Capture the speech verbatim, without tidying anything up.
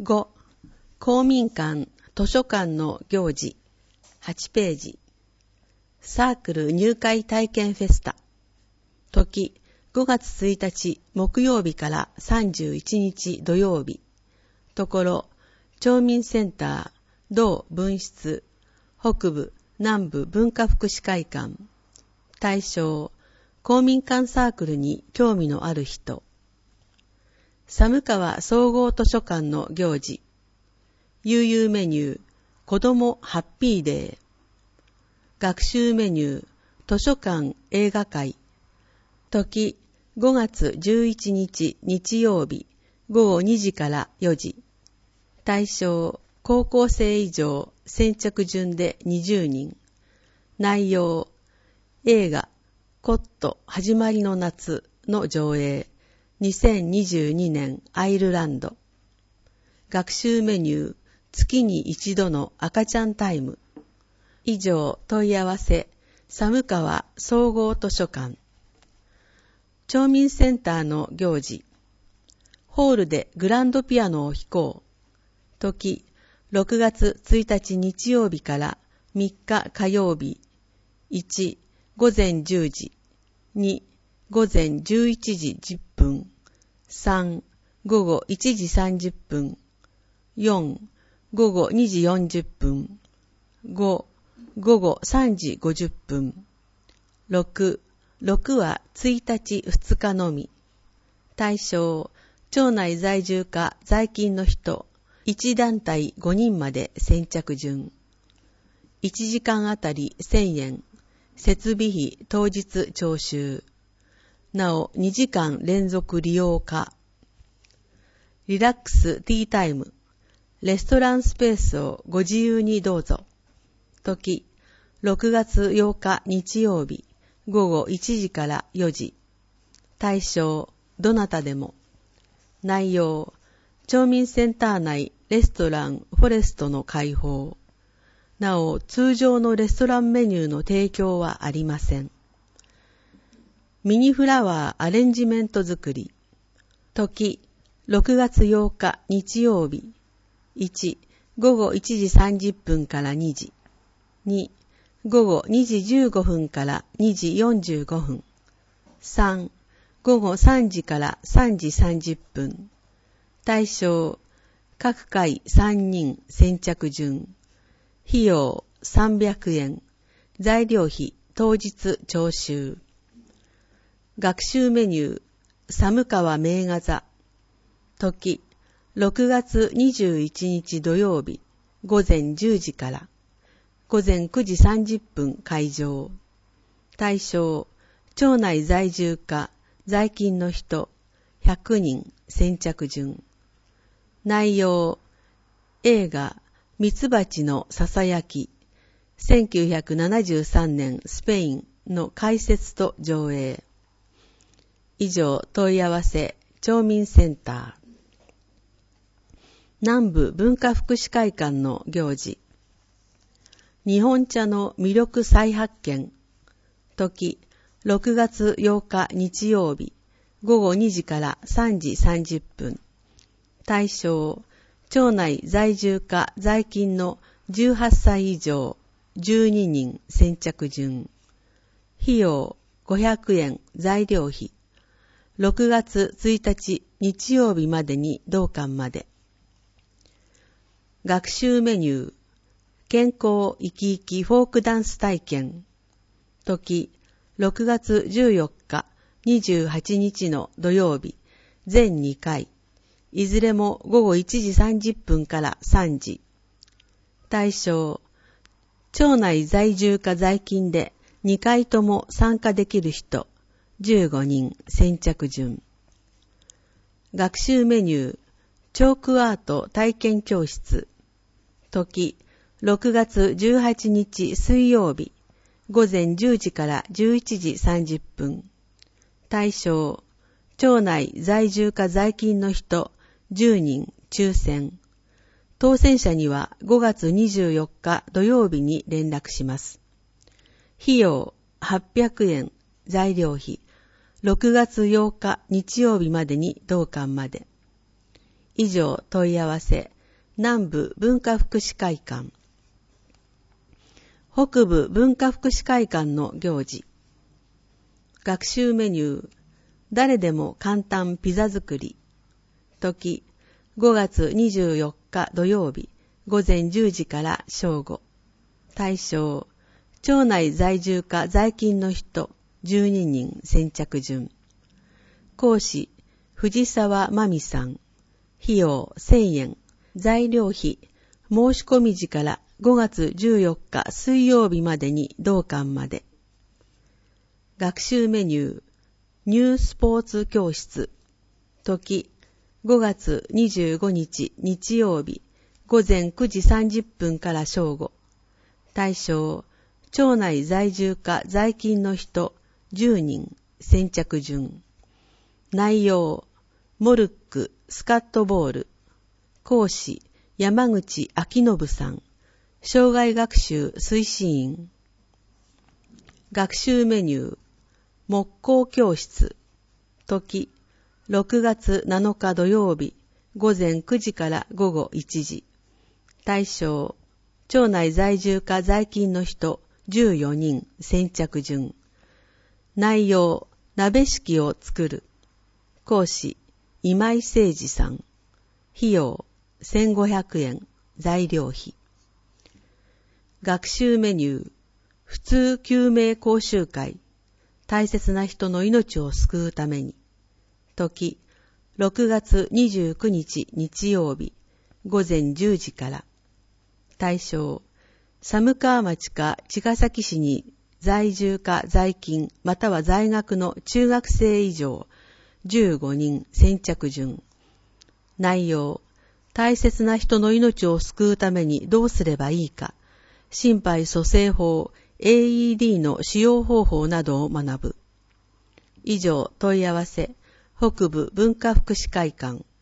ご. 公民館図書館の行事はちページ。サークル入会体験フェスタ。時ごがつついたち木曜日からさんじゅういちにち土曜日。ところ町民センター同分室北部南部文化福祉会館。対象公民館サークルに興味のある人。寒川総合図書館の行事。悠々メニュー子どもハッピーデー。学習メニュー図書館映画会。時ごがつじゅういちにち日曜日ごごにじからよじ。対象高校生以上先着順でにじゅうにん。内容映画コット始まりの夏の上映にせんにじゅうにねんアイルランド。学習メニュー月に一度の赤ちゃんタイム。以上問い合わせ寒川総合図書館。町民センターの行事。ホールでグランドピアノを弾こう。時ろくがつついたち日曜日からみっか火曜日。いちごぜんじゅうじ。にごぜんじゅういちじじゅっぷん。さんごごいちじさんじゅっぷん。よんごごにじよんじゅっぷん。ごごごさんじごじゅっぷん。ろくろくはついたちふつかのみ。対象町内在住か在勤の人いち団体ごにんまで先着順。いちじかんあたりせんえん。設備費当日徴収。なおにじかん連続利用可。リラックスティータイム。レストランスペースをご自由にどうぞ。時ろくがつようか日曜日ごごいちじからよじ。対象どなたでも。内容町民センター内レストランフォレストの開放。なお通常のレストランメニューの提供はありません。ミニフラワーアレンジメント作り。時ろくがつようか日曜日。いちごごいちじさんじゅっぷんからにじ。にごごにじじゅうごふんからにじよんじゅうごふん。さんごごさんじからさんじさんじゅっぷん。対象各回さんにん先着順。費用さんびゃくえん。材料費当日徴収。学習メニュー寒川名画座。時ろくがつにじゅういちにち土曜日ごぜんじゅうじからごぜんくじさんじゅっぷん会場。対象町内在住か在勤の人ひゃくにん先着順。内容映画ミツバチのささやきせんきゅうひゃくななじゅうさんねんスペインの解説と上映。以上問い合わせ町民センター。南部文化福祉会館の行事。日本茶の魅力再発見。時ろくがつようか日曜日ごごにじからさんじさんじゅっぷん。対象町内在住か在勤のじゅうはっさい以上じゅうににん先着順。費用ごひゃくえん材料費。ろくがつついたち日曜日までに同館まで。学習メニュー健康生き生きフォークダンス体験。時ろくがつじゅうよっかにじゅうはちにちの土曜日全にかい。いずれもごごいちじさんじゅっぷんからさんじ。対象町内在住か在勤でにかいとも参加できる人じゅうごにん先着順。学習メニューチョークアート体験教室。時ろくがつじゅうはちにち水曜日ごぜんじゅうじからじゅういちじさんじゅっぷん。対象町内在住か在勤の人じゅうにん抽選。当選者にはごがつにじゅうよっか土曜日に連絡します。費用はっぴゃくえん材料費。ろくがつようか日曜日までに同館まで。以上問い合わせ南部文化福祉会館、北部文化福祉会館の行事。学習メニュー、誰でも簡単ピザ作り。時、ごがつにじゅうよっか土曜日、ごぜんじゅうじから正午。対象、町内在住か在勤の人じゅうににん先着順。講師、藤沢真美さん。費用せんえん。材料費、申し込み時からごがつじゅうよっか水曜日までに同館まで。学習メニュー、ニュースポーツ教室。時、ごがつにじゅうごにち日曜日、ごぜんくじさんじゅっぷんから正午。対象、町内在住か在勤の人じゅうにん先着順。内容、モルック、スカットボール。講師、山口明信さん。障害学習推進員。学習メニュー、木工教室。時、ろくがつなのか土曜日、ごぜんくじからごごいちじ。対象、町内在住か在勤の人じゅうよにん先着順。内容、鍋敷を作る。講師、今井誠二さん。費用、せんごひゃくえん、材料費。学習メニュー、普通救命講習会。大切な人の命を救うために。時、ろくがつにじゅうくにち日曜日、ごぜんじゅうじから。対象、寒川町か茅ヶ崎市に在住か在勤または在学の中学生以上じゅうごにん先着順。内容、大切な人の命を救うためにどうすればいいか、心肺蘇生法 エーイーディー の使用方法などを学ぶ。以上問い合わせ、北部文化福祉会館。